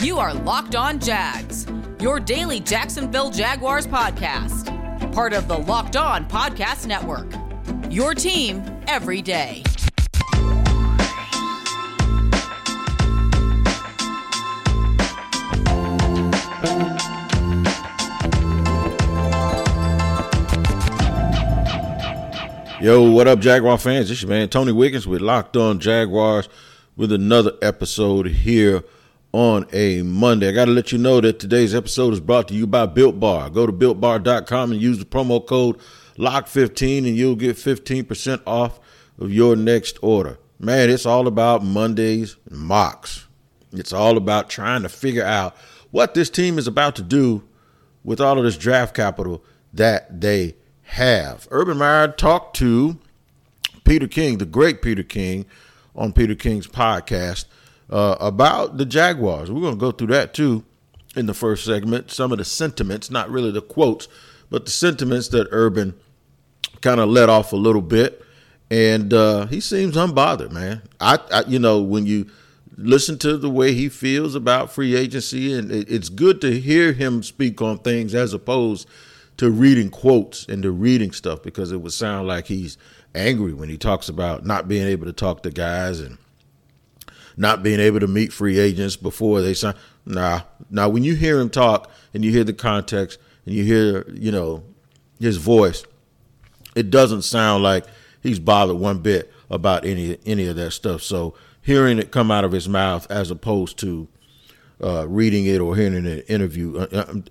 You are Locked On Jags, your daily Jacksonville Jaguars podcast. Part of the Locked On Podcast Network, your team every day. Yo, what up, Jaguar fans? This is your man Tony Wiggins with Locked On Jaguars with another episode here on a Monday. I got to let you know that today's episode is brought to you by Built Bar. Go to BuiltBar.com and use the promo code LOCK15 and you'll get 15% off of your next order. Man, it's all about Mondays and mocks. It's all about trying to figure out what this team is about to do with all of this draft capital that they have. Urban Meyer talked to Peter King, the great Peter King, on Peter King's podcast about the Jaguars. We're going to go through that too in the first segment. Some of the sentiments, not really the quotes, but the sentiments that Urban kind of let off a little bit. And he seems unbothered, man. I when you listen to the way he feels about free agency, and it's good to hear him speak on things as opposed to reading quotes and to reading stuff, because it would sound like he's angry when he talks about not being able to talk to guys and not being able to meet free agents before they sign. Now, when you hear him talk and you hear the context and you hear, his voice, it doesn't sound like he's bothered one bit about any of that stuff. So hearing it come out of his mouth as opposed to reading it or hearing it in an interview,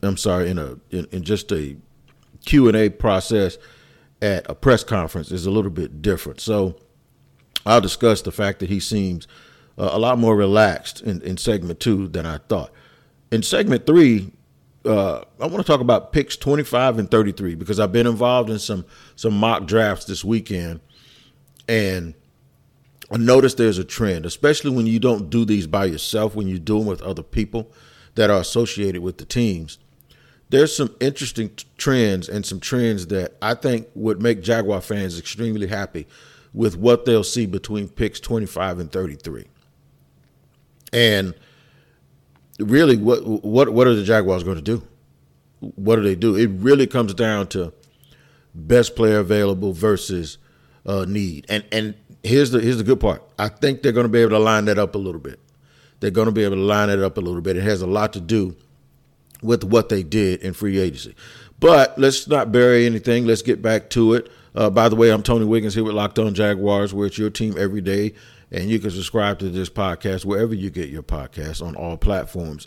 in just a Q&A process at a press conference is a little bit different. So I'll discuss the fact that he seems a lot more relaxed in segment 2 than I thought. In segment 3, I want to talk about picks 25 and 33 because I've been involved in some mock drafts this weekend, and I noticed there's a trend, especially when you don't do these by yourself, when you do them with other people that are associated with the teams. There's some interesting trends and some trends that I think would make Jaguar fans extremely happy with what they'll see between picks 25 and 33. And really, what are the Jaguars going to do? What do they do? It really comes down to best player available versus need. And here's the good part. I think they're going to be able to line that up a little bit. They're going to be able to line it up a little bit. It has a lot to do with what they did in free agency. But let's not bury anything. Let's get back to it. By the way, I'm Tony Wiggins here with Locked On Jaguars, where it's your team every day. And you can subscribe to this podcast wherever you get your podcasts on all platforms.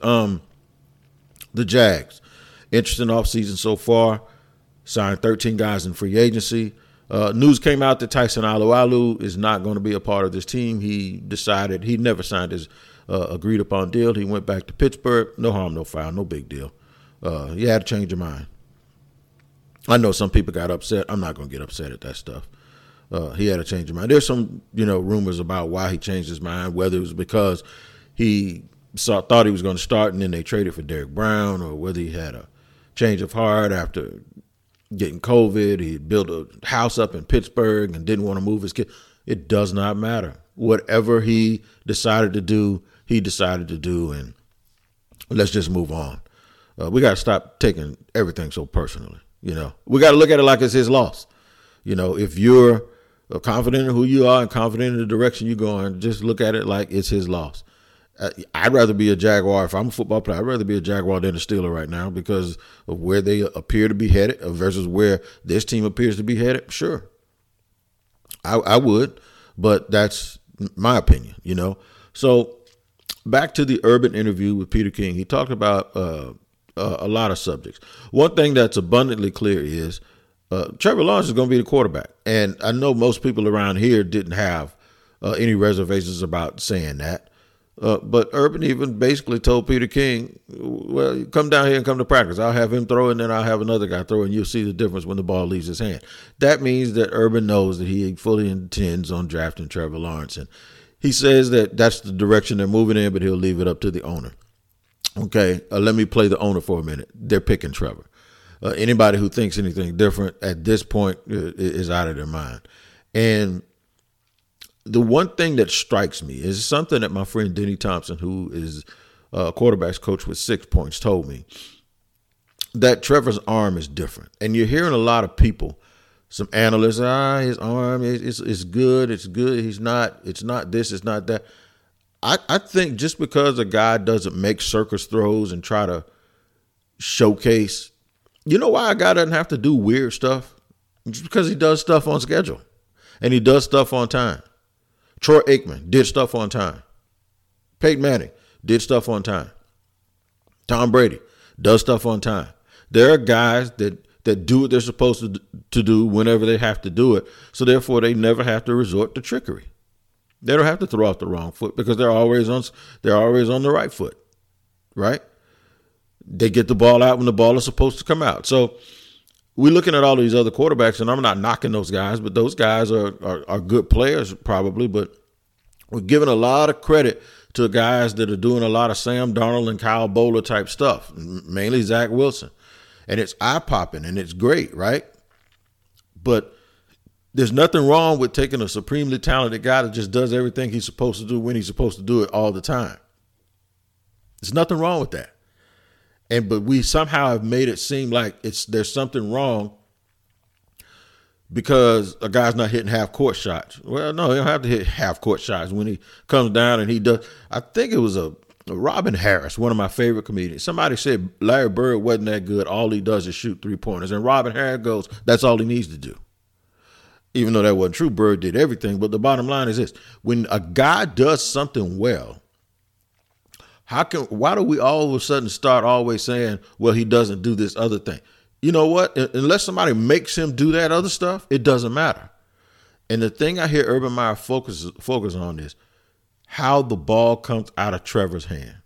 The Jags, interesting offseason so far. Signed 13 guys in free agency. News came out that Tyson Alualu is not going to be a part of this team. He decided he never signed his agreed upon deal. He went back to Pittsburgh. No harm, no foul, no big deal. He had to change your mind. I know some people got upset. I'm not going to get upset at that stuff. He had to change his mind. There's some, rumors about why he changed his mind, whether it was because he thought he was going to start and then they traded for Derek Brown, or whether he had a change of heart after getting COVID. He built a house up in Pittsburgh and didn't want to move his kid. It does not matter. Whatever he decided to do, he decided to do, and let's just move on. We got to stop taking everything so personally. We got to look at it like it's his loss. If you're confident in who you are and confident in the direction you're going, just look at it like it's his loss. I'd rather be a Jaguar. If I'm a football player, I'd rather be a Jaguar than a Steeler right now because of where they appear to be headed versus where this team appears to be headed. Sure, I would, but that's my opinion, So back to the Urban interview with Peter King. He talked about a lot of subjects. One thing that's abundantly clear is Trevor Lawrence is going to be the quarterback. And I know most people around here didn't have any reservations about saying that. But Urban even basically told Peter King, well, you come down here and come to practice. I'll have him throw, and then I'll have another guy throw, and you'll see the difference when the ball leaves his hand. That means that Urban knows that he fully intends on drafting Trevor Lawrence. And he says that that's the direction they're moving in, but he'll leave it up to the owner. Okay, let me play the owner for a minute. They're picking Trevor. Anybody who thinks anything different at this point is out of their mind. And the one thing that strikes me is something that my friend Denny Thompson, who is quarterbacks coach with 6 points, told me that Trevor's arm is different. And you're hearing a lot of people, some analysts, his arm is good. It's good. It's not this, it's not that. I think just because a guy doesn't make circus throws and try to showcase, you know why a guy doesn't have to do weird stuff? Just because he does stuff on schedule and he does stuff on time. Troy Aikman did stuff on time. Peyton Manning did stuff on time. Tom Brady does stuff on time. There are guys that do what they're supposed to do whenever they have to do it. So therefore, they never have to resort to trickery. They don't have to throw off the wrong foot because they're always on the right foot, right? They get the ball out when the ball is supposed to come out. So we're looking at all these other quarterbacks, and I'm not knocking those guys, but those guys are good players probably, but we're giving a lot of credit to guys that are doing a lot of Sam Darnold and Kyle Bowler type stuff, mainly Zach Wilson. And it's eye-popping, and it's great, right? But there's nothing wrong with taking a supremely talented guy that just does everything he's supposed to do when he's supposed to do it all the time. There's nothing wrong with that. But we somehow have made it seem like there's something wrong because a guy's not hitting half-court shots. Well, no, he don't have to hit half-court shots when he comes down and he does. I think it was a Robin Harris, one of my favorite comedians. Somebody said Larry Bird wasn't that good. All he does is shoot three-pointers. And Robin Harris goes, that's all he needs to do. Even though that wasn't true, Bird did everything. But the bottom line is this. When a guy does something well, why do we all of a sudden start always saying, well, he doesn't do this other thing? You know what? Unless somebody makes him do that other stuff, it doesn't matter. And the thing I hear Urban Meyer focus on is how the ball comes out of Trevor's hand.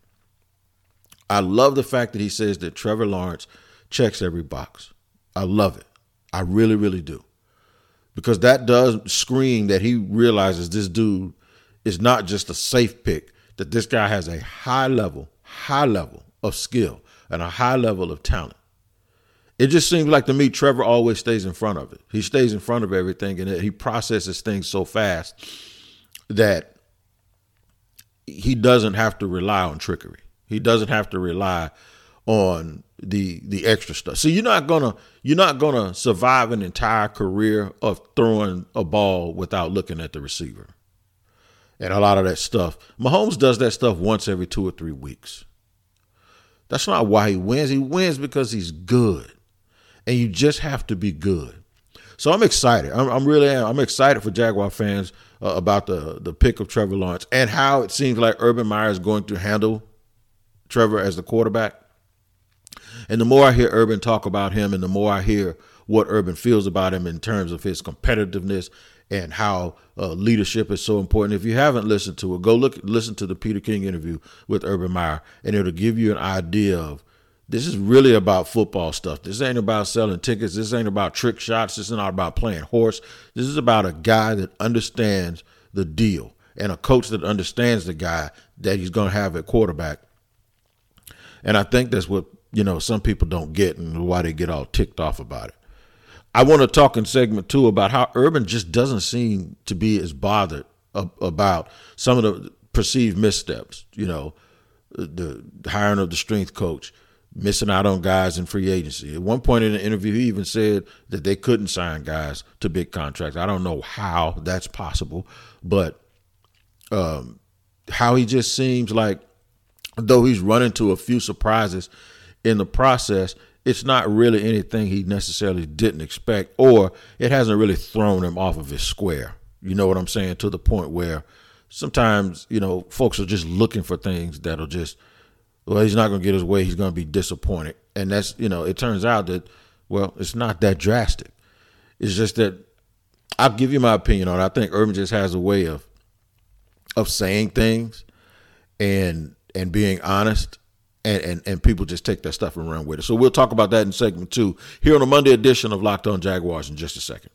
I love the fact that he says that Trevor Lawrence checks every box. I love it. I really, really do. Because that does scream that he realizes this dude is not just a safe pick, that this guy has a high level of skill and a high level of talent. It just seems like to me, Trevor always stays in front of it. He stays in front of everything and he processes things so fast that he doesn't have to rely on trickery. He doesn't have to rely on the extra stuff. So you're not gonna survive an entire career of throwing a ball without looking at the receiver. And a lot of that stuff, Mahomes does that stuff once every 2 or 3 weeks. That's not why he wins. He wins because he's good. And you just have to be good. So I'm excited. I'm excited for Jaguar fans about the pick of Trevor Lawrence and how it seems like Urban Meyer is going to handle Trevor as the quarterback. And the more I hear Urban talk about him and the more I hear what Urban feels about him in terms of his competitiveness and how leadership is so important. If you haven't listened to it, go listen to the Peter King interview with Urban Meyer, and it'll give you an idea of this is really about football stuff. This ain't about selling tickets. This ain't about trick shots. This is not about playing horse. This is about a guy that understands the deal and a coach that understands the guy that he's going to have at quarterback. And I think that's what, some people don't get and why they get all ticked off about it. I want to talk in segment 2 about how Urban just doesn't seem to be as bothered about some of the perceived missteps, the hiring of the strength coach, missing out on guys in free agency. At one point in the interview, he even said that they couldn't sign guys to big contracts. I don't know how that's possible, but how he just seems like, though he's run into a few surprises in the process, it's not really anything he necessarily didn't expect, or it hasn't really thrown him off of his square. You know what I'm saying? To the point where sometimes, folks are just looking for things that'll just, well, he's not going to get his way. He's going to be disappointed. And that's, it turns out that, well, it's not that drastic. It's just that I'll give you my opinion on it. I think Urban just has a way of saying things and being honest. And people just take that stuff and run with it. So we'll talk about that in segment 2 here on the Monday edition of Locked On Jaguars in just a second.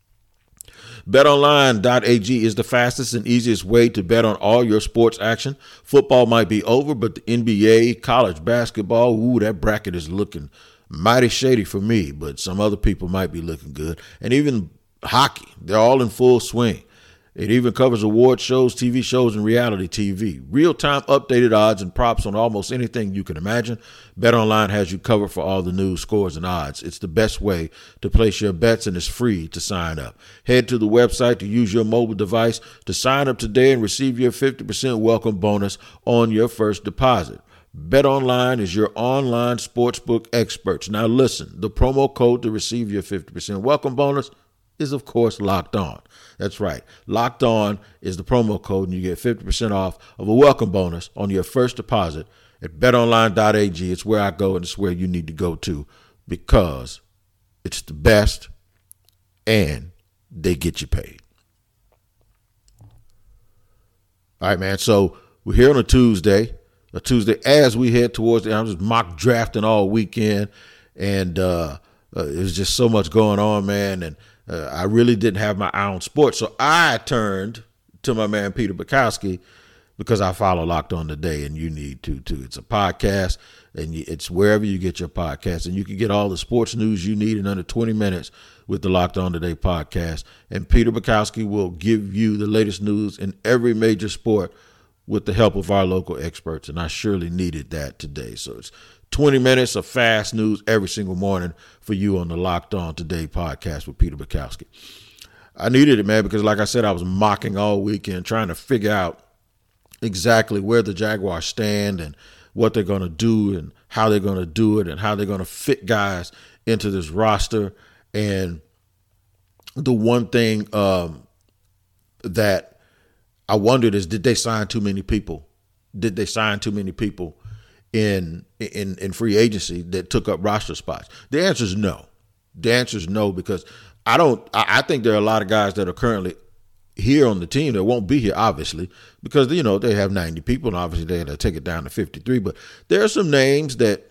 BetOnline.ag is the fastest and easiest way to bet on all your sports action. Football might be over, but the NBA, college basketball, that bracket is looking mighty shady for me, but some other people might be looking good. And even hockey, they're all in full swing. It even covers award shows, TV shows, and reality TV. Real-time updated odds and props on almost anything you can imagine. BetOnline has you covered for all the news, scores, and odds. It's the best way to place your bets, and it's free to sign up. Head to the website to use your mobile device to sign up today and receive your 50% welcome bonus on your first deposit. BetOnline is your online sportsbook experts. Now listen, the promo code to receive your 50% welcome bonus is, of course, Locked On. That's right. Locked On is the promo code, and you get 50% off of a welcome bonus on your first deposit at betonline.ag. It's where I go, and it's where you need to go to because it's the best and they get you paid. All right, man. So we're here on a Tuesday as we head towards I was mock drafting all weekend, and there's just so much going on, man. And I really didn't have my eye on sports. So I turned to my man, Peter Bukowski, because I follow Locked On Today, and you need to too. It's a podcast, and it's wherever you get your podcast, and you can get all the sports news you need in under 20 minutes with the Locked On Today podcast. And Peter Bukowski will give you the latest news in every major sport with the help of our local experts, and I surely needed that today. So it's 20 minutes of fast news every single morning for you on the Locked On Today podcast with Peter Bukowski. I needed it, man, because like I said, I was mocking all weekend trying to figure out exactly where the Jaguars stand and what they're going to do and how they're going to do it and how they're going to fit guys into this roster. And the one thing that I wondered is, did they sign too many people? Did they sign too many people in free agency that took up roster spots? The answer is no. The answer is no, because I think there are a lot of guys that are currently here on the team that won't be here, obviously, because, you know, they have 90 people and obviously they had to take it down to 53. But there are some names that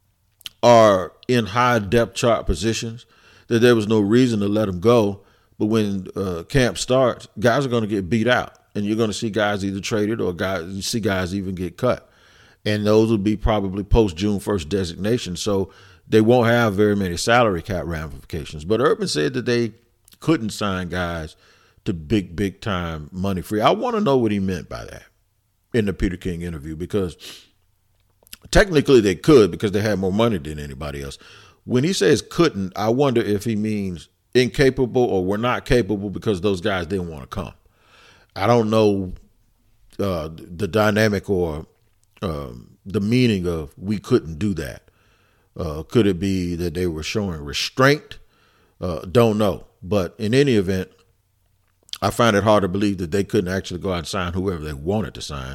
are in high depth chart positions that there was no reason to let them go. But when camp starts, guys are going to get beat out, and you're going to see guys either traded or you see guys even get cut. And those will be probably post June 1st designation. So they won't have very many salary cap ramifications. But Urban said that they couldn't sign guys to big time money free. I want to know what he meant by that in the Peter King interview, because technically they could because they had more money than anybody else. When he says couldn't, I wonder if he means incapable or were not capable because those guys didn't want to come. I don't know the dynamic or the meaning of we couldn't do that. Could it be that they were showing restraint? Don't know. But in any event, I find it hard to believe that they couldn't actually go out and sign whoever they wanted to sign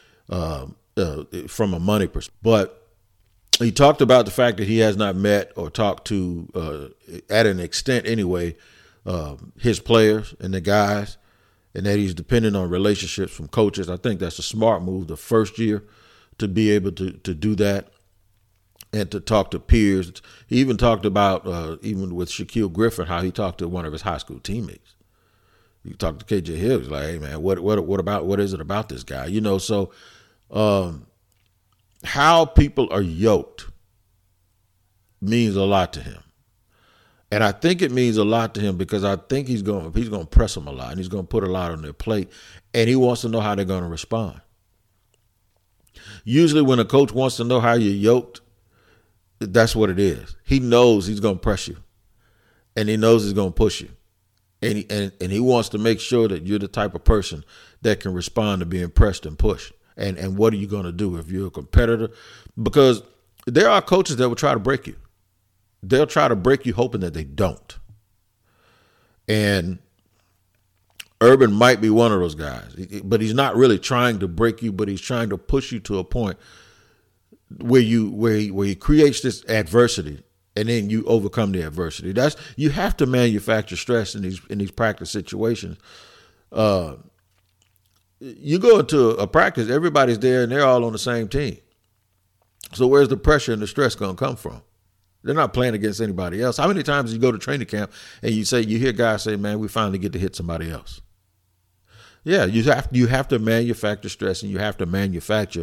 from a money perspective. But he talked about the fact that he has not met or talked to, at an extent anyway, his players and the guys, and that he's dependent on relationships from coaches. I think that's a smart move the first year to be able to do that and to talk to peers. He even talked about, even with Shaquille Griffin, how he talked to one of his high school teammates. He talked to KJ Hill. He's like, hey, man, what is it about this guy? You know, so how people are yoked means a lot to him. And I think it means a lot to him because I think he's going to press them a lot, and he's going to put a lot on their plate, and he wants to know how they're going to respond. Usually when a coach wants to know how you're yoked, that's what it is. He knows he's going to press you, and he knows he's going to push you. And he wants to make sure that you're the type of person that can respond to being pressed and pushed. And what are you going to do if you're a competitor? Because there are coaches that will try to break you. They'll try to break you hoping that they don't. And Urban might be one of those guys, but he's not really trying to break you, but he's trying to push you to a point where he creates this adversity, and then you overcome the adversity. You have to manufacture stress in these practice situations. You go into a practice, everybody's there, and they're all on the same team. So where's the pressure and the stress going to come from? They're not playing against anybody else. How many times you go to training camp and you hear guys say, man, we finally get to hit somebody else? Yeah, you have to manufacture stress, and you have to manufacture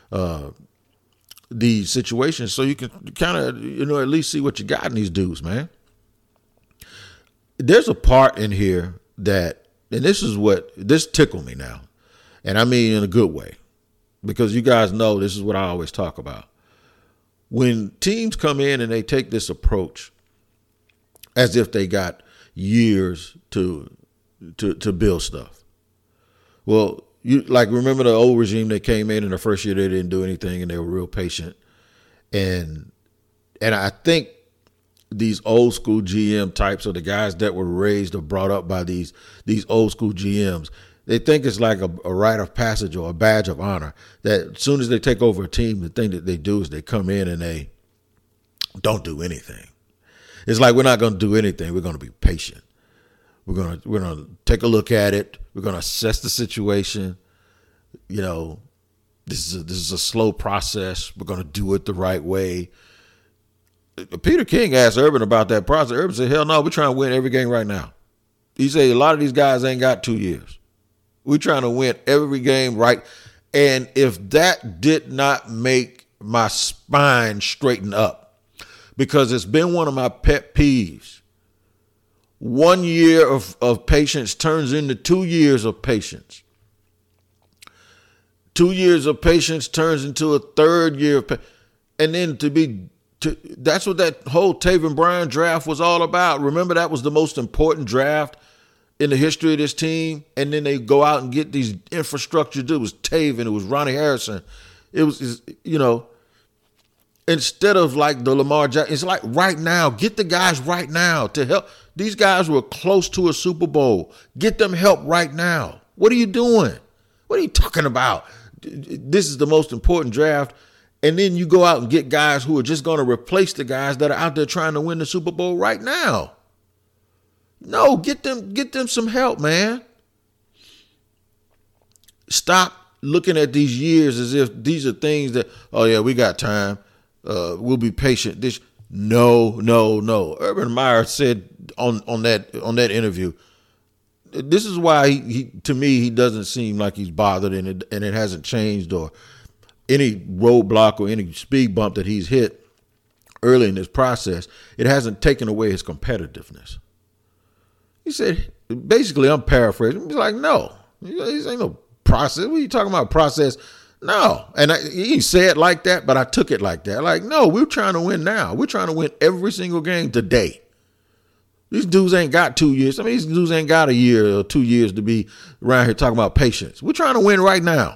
these situations so you can kind of, at least see what you got in these dudes, man. There's a part in here that and this tickled me now, and I mean in a good way, because you guys know this is what I always talk about. When teams come in and they take this approach as if they got years to build stuff. Well, you remember the old regime that came in the first year they didn't do anything and they were real patient. And I think these old school GM types are the guys that were raised or brought up by these old school GMs. They think it's like a rite of passage or a badge of honor that as soon as they take over a team, the thing that they do is they come in and they don't do anything. It's like, we're not going to do anything. We're going to be patient. We're going to take a look at it. We're going to assess the situation. You know, this is a slow process. We're going to do it the right way. Peter King asked Urban about that process. Urban said, hell no, we're trying to win every game right now. He said a lot of these guys ain't got 2 years. We're trying to win every game right. And if that did not make my spine straighten up, because it's been one of my pet peeves, 1 year of patience turns into 2 years of patience. 2 years of patience turns into a third year of patience. And then that's what that whole Taven Bryan draft was all about. Remember, that was the most important draft in the history of this team. And then they go out and get these infrastructure dudes. It was Taven, it was Ronnie Harrison. It was, you know, instead of like the Lamar Jackson, it's like right now, get the guys right now to help. These guys were close to a Super Bowl. Get them help right now. What are you doing? What are you talking about? This is the most important draft. And then you go out and get guys who are just going to replace the guys that are out there trying to win the Super Bowl right now. No, get them some help, man. Stop looking at these years as if these are things that, oh yeah, we got time. We'll be patient. No. Urban Meyer said on that interview, this is why he doesn't seem like he's bothered, and it hasn't changed, or any roadblock or any speed bump that he's hit early in this process, it hasn't taken away his competitiveness. He said, basically, I'm paraphrasing. He's like, no, this ain't no process. What are you talking about, process? No. And he said it like that, but I took it like that. Like, no, we're trying to win now. We're trying to win every single game today. These dudes ain't got 2 years. I mean, these dudes ain't got a year or 2 years to be around here talking about patience. We're trying to win right now.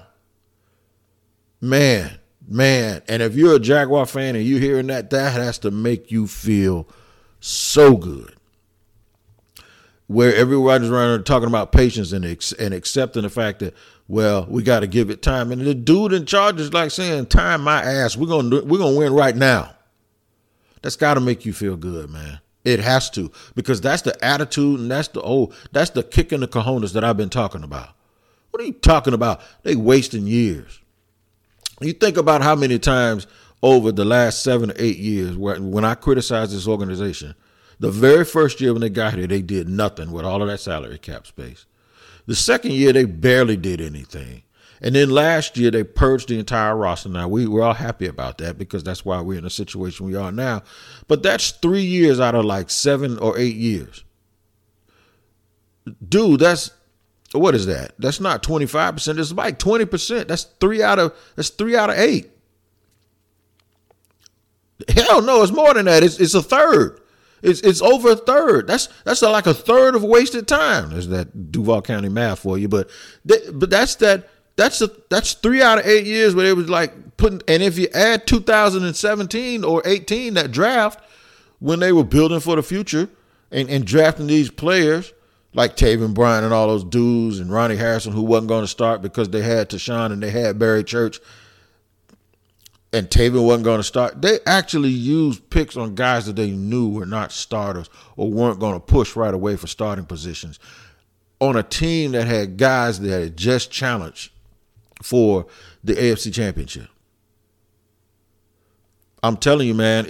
Man. And if you're a Jaguar fan and you're hearing that has to make you feel so good. Where everybody's around here talking about patience and accepting the fact that, well, we got to give it time. And the dude in charge is like saying, time my ass. We're gonna win right now. That's got to make you feel good, man. It has to, because that's the attitude and that's the kick in the cojones that I've been talking about. What are you talking about? They wasting years. You think about how many times over the last 7 or 8 years when I criticized this organization, the very first year when they got here, they did nothing with all of that salary cap space. The second year, they barely did anything. And then last year, they purged the entire roster. Now, we're all happy about that because that's why we're in the situation we are now. But that's 3 years out of like 7 or 8 years. Dude, what is that? That's not 25%. It's like 20%. That's 3 out of 8. Hell no, it's more than that. It's a third. It's over a third. That's like a third of wasted time. There's that Duval County math for you. But that's 3 out of 8 years where it was like putting. And if you add 2017 or 18, that draft when they were building for the future and drafting these players like Taven Bryan and all those dudes and Ronnie Harrison who wasn't going to start because they had Tashawn and they had Barry Church. And Taven wasn't going to start. They actually used picks on guys that they knew were not starters or weren't going to push right away for starting positions on a team that had guys that had just challenged for the AFC Championship. I'm telling you, man,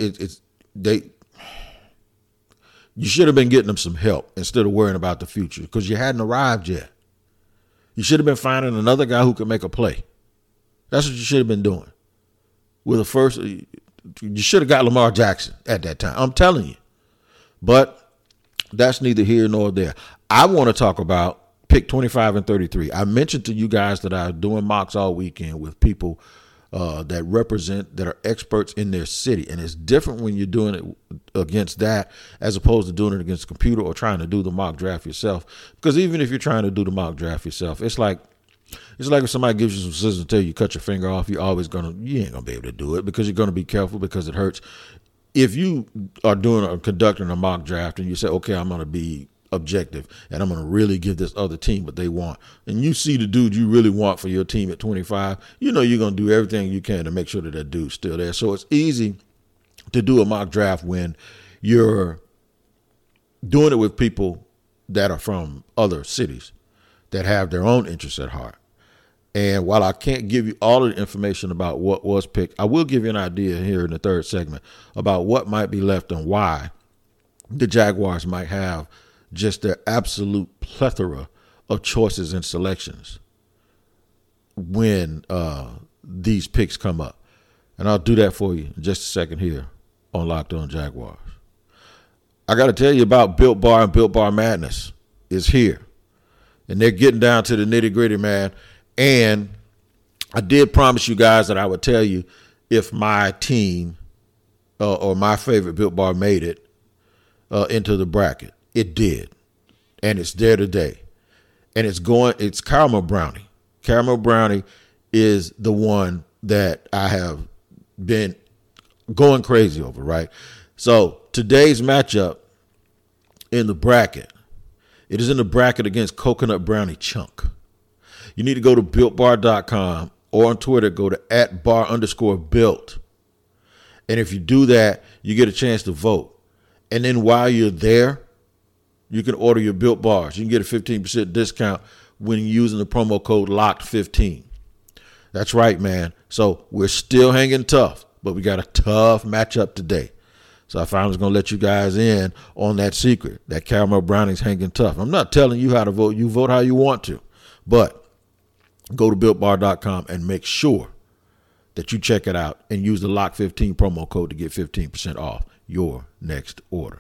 you should have been getting them some help instead of worrying about the future because you hadn't arrived yet. You should have been finding another guy who could make a play. That's what you should have been doing. With the first, you should have got Lamar Jackson at that time. I'm telling you. But that's neither here nor there. I want to talk about pick 25 and 33. I mentioned to you guys that I'm doing mocks all weekend with people that are experts in their city. And it's different when you're doing it against that as opposed to doing it against a computer or trying to do the mock draft yourself. Because even if you're trying to do the mock draft yourself, it's like if somebody gives you some scissors and tell you cut your finger off, you ain't gonna be able to do it because you're gonna be careful because it hurts. If you are conducting a mock draft and you say, okay, I'm gonna be objective and I'm going to really give this other team what they want, and you see the dude you really want for your team at 25, you know you're going to do everything you can to make sure that dude's still there. So it's easy to do a mock draft when you're doing it with people that are from other cities that have their own interests at heart. And while I can't give you all of the information about what was picked, I will give you an idea here in the third segment about what might be left and why the Jaguars might have just their absolute plethora of choices and selections when these picks come up. And I'll do that for you in just a second here on Locked On Jaguars. I got to tell you about Built Bar and Built Bar Madness is here. And they're getting down to the nitty gritty, man. And I did promise you guys that I would tell you if my team or my favorite Built Bar made it into the bracket. It did, and it's there today, and it's Caramel Brownie. Caramel Brownie is the one that I have been going crazy over, right? So today's matchup in the bracket, it is in the bracket against Coconut Brownie Chunk. You need to go to BuiltBar.com or on Twitter, go to @bar_built. And if you do that, you get a chance to vote. And then while you're there, you can order your Built Bars. You can get a 15% discount when using the promo code LOCKED15. That's right, man. So we're still hanging tough, but we got a tough matchup today. So I finally was going to let you guys in on that secret, that Caramel Browning's hanging tough. I'm not telling you how to vote. You vote how you want to. But go to BuiltBar.com and make sure that you check it out and use the LOCK15 promo code to get 15% off your next order.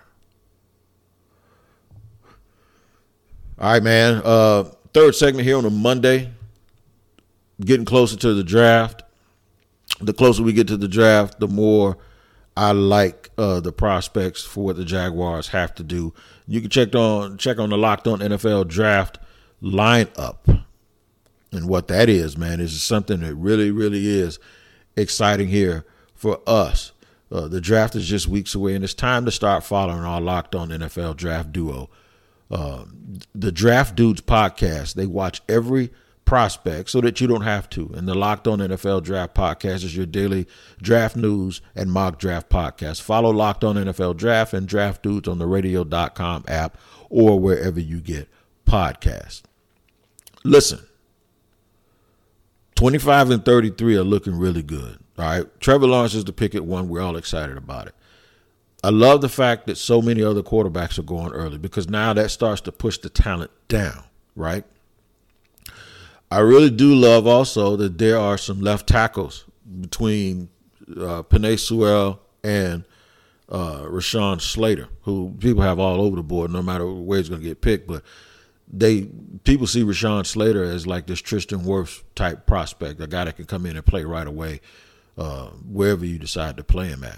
All right, man. Third segment here on a Monday. Getting closer to the draft. The closer we get to the draft, the more I like the prospects for what the Jaguars have to do. You can check on the Locked On NFL Draft lineup. And what that is, man, is something that really, really is exciting here for us. The draft is just weeks away, and it's time to start following our Locked On NFL Draft duo. The Draft Dudes podcast, they watch every prospect so that you don't have to. And the Locked On NFL Draft podcast is your daily draft news and mock draft podcast. Follow Locked On NFL Draft and Draft Dudes on the radio.com app or wherever you get podcasts. Listen, 25 and 33 are looking really good. All right. Trevor Lawrence is the pick at 1. We're all excited about it. I love the fact that so many other quarterbacks are going early because now that starts to push the talent down, right? I really do love also that there are some left tackles between Penei Sewell and Rashawn Slater, who people have all over the board no matter where he's going to get picked. But people see Rashawn Slater as like this Tristan Wirfs type prospect, a guy that can come in and play right away wherever you decide to play him at.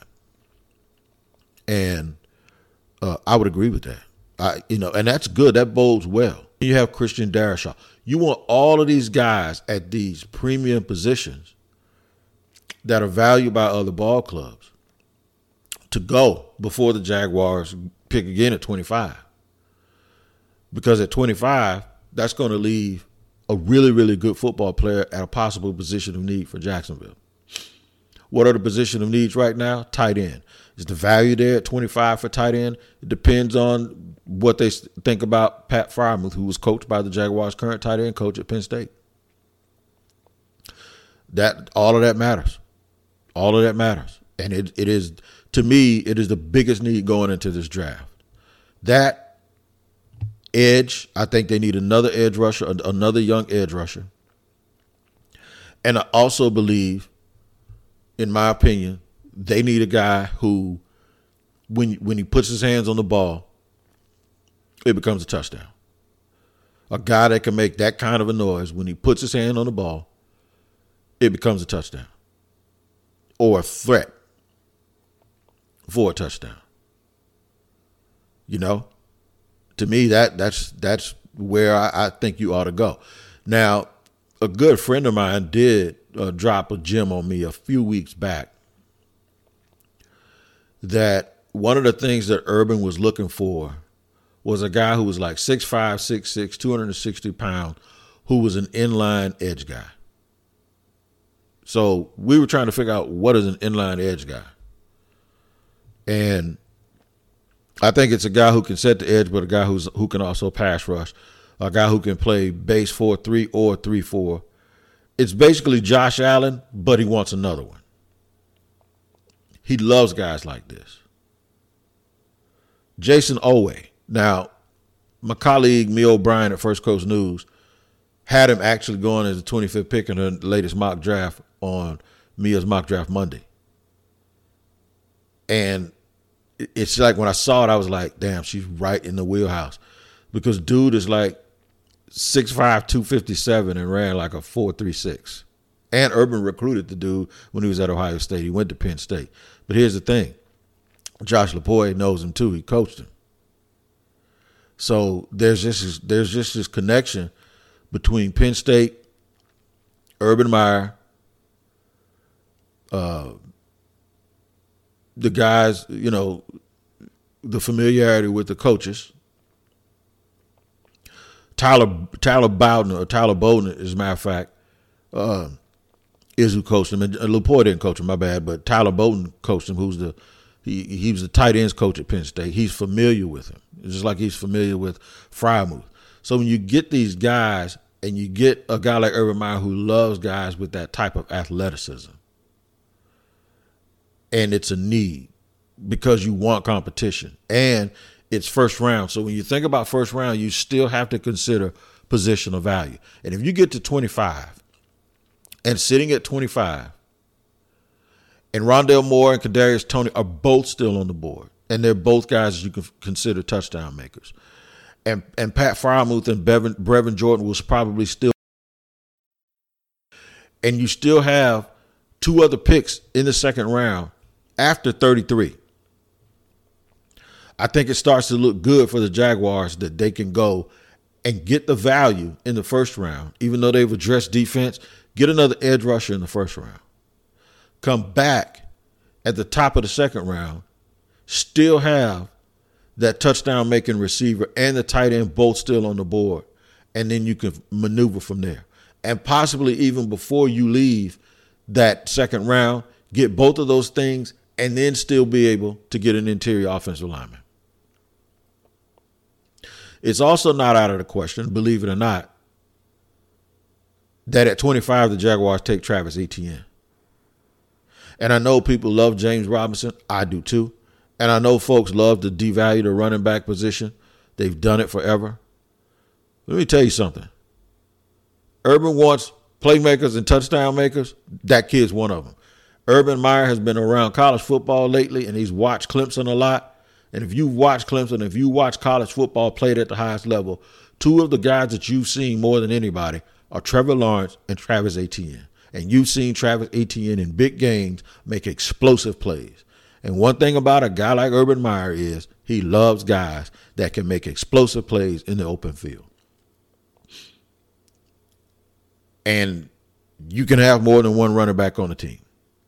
And I would agree with that. And that's good. That bodes well. You have Christian Darrisaw. You want all of these guys at these premium positions that are valued by other ball clubs to go before the Jaguars pick again at 25. Because at 25, that's going to leave a really, really good football player at a possible position of need for Jacksonville. What are the position of needs right now? Tight end. Is the value there at 25 for tight end? It depends on what they think about Pat Freiermuth, who was coached by the Jaguars' current tight end coach at Penn State. All of that matters. All of that matters. And it is, to me, it is the biggest need going into this draft. That edge, I think they need another edge rusher, another young edge rusher. And I also believe, in my opinion, they need a guy who, when he puts his hands on the ball, it becomes a touchdown. a guy that can make that kind of a noise when he puts his hand on the ball, it becomes a touchdown or a threat for a touchdown. You know, to me, that's where I think you ought to go. Now, a good friend of mine did drop a gem on me a few weeks back that one of the things that Urban was looking for was a guy who was like 6'5", 6'6", 260 pounds, who was an inline edge guy. So we were trying to figure out what is an inline edge guy. And I think it's a guy who can set the edge, but a guy who can also pass rush, a guy who can play base 4-3 or 3-4. It's basically Josh Allen, but he wants another one. He loves guys like this. Jason Oweh. Now, my colleague, Mia O'Brien at First Coast News, had him actually going as the 25th pick in her latest mock draft on Mia's Mock Draft Monday. And it's like when I saw it, I was like, damn, she's right in the wheelhouse. Because dude is like 6'5", 257 and ran like a 4.36. And Urban recruited the dude when he was at Ohio State. He went to Penn State. But here's the thing. Josh Lupoi knows him too. He coached him. So there's just this connection between Penn State, Urban Meyer, the guys, you know, the familiarity with the coaches. Tyler Bowden, as a matter of fact, is who coached him. And Lupoi didn't coach him, my bad, but Tyler Bowden coached him, he was the tight ends coach at Penn State. He's familiar with him. It's just like he's familiar with Freiermuth. So when you get these guys and you get a guy like Urban Meyer who loves guys with that type of athleticism, and it's a need because you want competition, and it's first round. So when you think about first round, you still have to consider positional value. And if you get to 25 and sitting at 25, and Rondale Moore and Kadarius Toney are both still on the board, and they're both guys you can consider touchdown makers. And Pat Freiermuth and Brevin Jordan was probably still. And you still have two other picks in the second round after 33. I think it starts to look good for the Jaguars that they can go and get the value in the first round, even though they've addressed defense, get another edge rusher in the first round. Come back at the top of the second round, still have that touchdown-making receiver and the tight end both still on the board, and then you can maneuver from there. And possibly even before you leave that second round, get both of those things and then still be able to get an interior offensive lineman. It's also not out of the question, believe it or not, that at 25 the Jaguars take Travis Etienne. And I know people love James Robinson. I do too. And I know folks love to devalue the running back position. They've done it forever. Let me tell you something. Urban wants playmakers and touchdown makers. That kid's one of them. Urban Meyer has been around college football lately, and he's watched Clemson a lot. And if you watch Clemson, if you watch college football played at the highest level, two of the guys that you've seen more than anybody are Trevor Lawrence and Travis Etienne. And you've seen Travis Etienne in big games make explosive plays. And one thing about a guy like Urban Meyer is he loves guys that can make explosive plays in the open field. And you can have more than one running back on the team.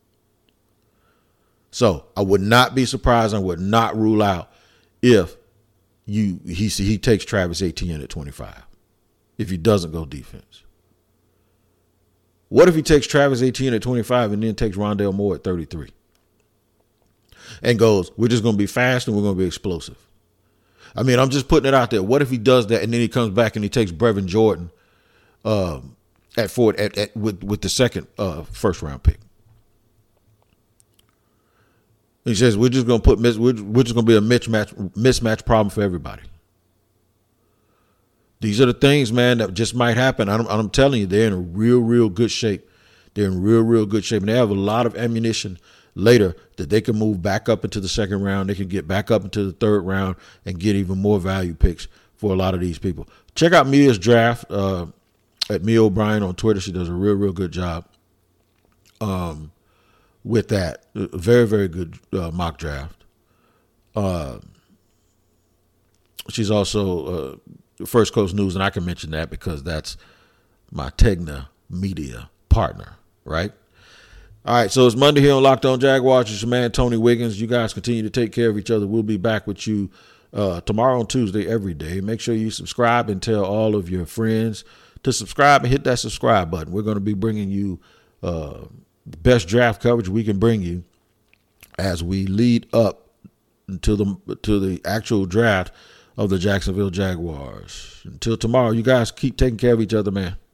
So I would not be surprised. I would not rule out if he takes Travis Etienne at 25, if he doesn't go defense. What if he takes Travis Etienne at 25 and then takes Rondale Moore at 33 and goes, we're just going to be fast and we're going to be explosive? I mean, I'm just putting it out there. What if he does that and then he comes back and he takes Brevin Jordan at Ford with the second first round pick? He says we're just going to be a mismatch problem for everybody. These are the things, man, that just might happen. I'm telling you, they're in real good shape. They're in real good shape. And they have a lot of ammunition later that they can move back up into the second round. They can get back up into the third round and get even more value picks for a lot of these people. Check out Mia's draft at Mia O'Brien on Twitter. She does a real good job with that. A very, very good mock draft. She's also First Coast News, and I can mention that because that's my Tegna media partner, right? All right, so it's Monday here on Locked On Jaguars. It's your man, Tony Wiggins. You guys continue to take care of each other. We'll be back with you tomorrow and Tuesday every day. Make sure you subscribe and tell all of your friends to subscribe and hit that subscribe button. We're going to be bringing you best draft coverage we can bring you as we lead up to the actual draft of the Jacksonville Jaguars. Until tomorrow, you guys keep taking care of each other, man.